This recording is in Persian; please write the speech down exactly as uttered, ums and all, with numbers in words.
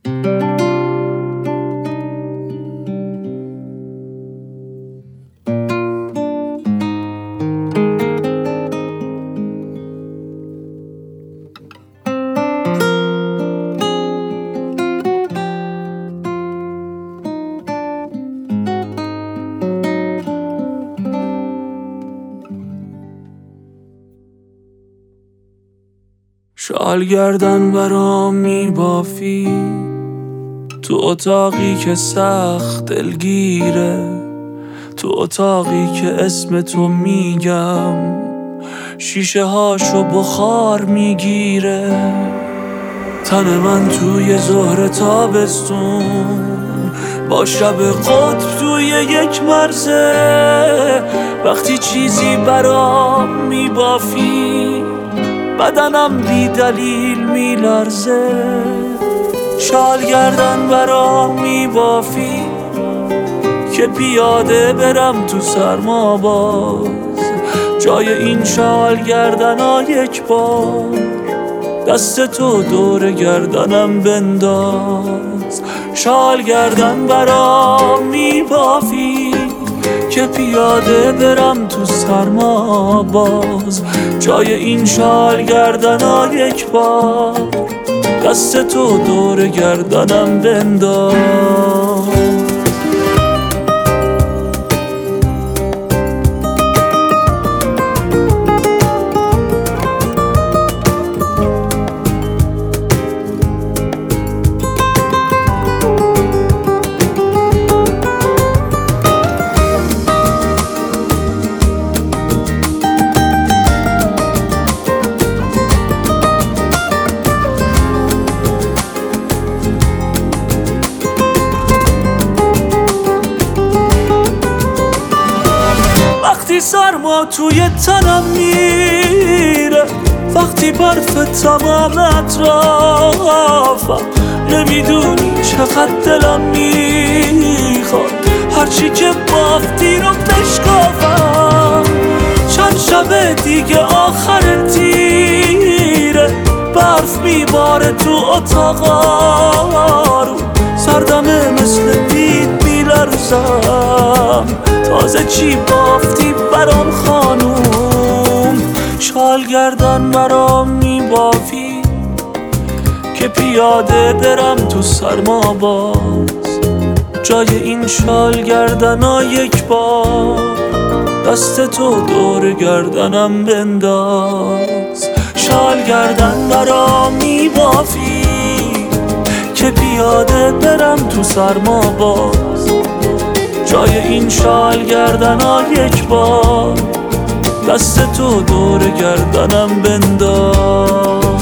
شال گردن برام میبافی تو اتاقی که سخت دلگیره، تو اتاقی که اسم تو میگم شیشه هاشو بخار میگیره. تن من توی ظهر تابستون با شب قطب توی یک مرزه، وقتی چیزی برام میبافی بدنم بی دلیل میلرزه. شال گردن برام میبافی که پیاده برم تو سرما باز، جای این شال گردنا یک بار دست تو دور گردنم بنداز. شال گردن برام میبافی که پیاده برم تو سرما باز، جای این شال گردنا یک بار دست تو دور گردنم بنداز. وقتی سرما توی تنم میره، وقتی برف تمام اطرافم، نمیدونی چقدر دلم میخواد هرچی که بافتی رو بشکافم. چند شب دیگه آخر تیره، برف میباره تو اتاقا رو، سردمه مثل بید میلرزم. تازه چی بافتی برام خانوم؟ شال گردن برام میبافی که پیاده برم تو سرما باز، جای این شال گردنا یک بار دست تو دور گردنم بنداز. شال گردن برام میبافی که پیاده برم تو سرما باز، جای این شال گردنا یک بار دست تو دور گردنم بنداز.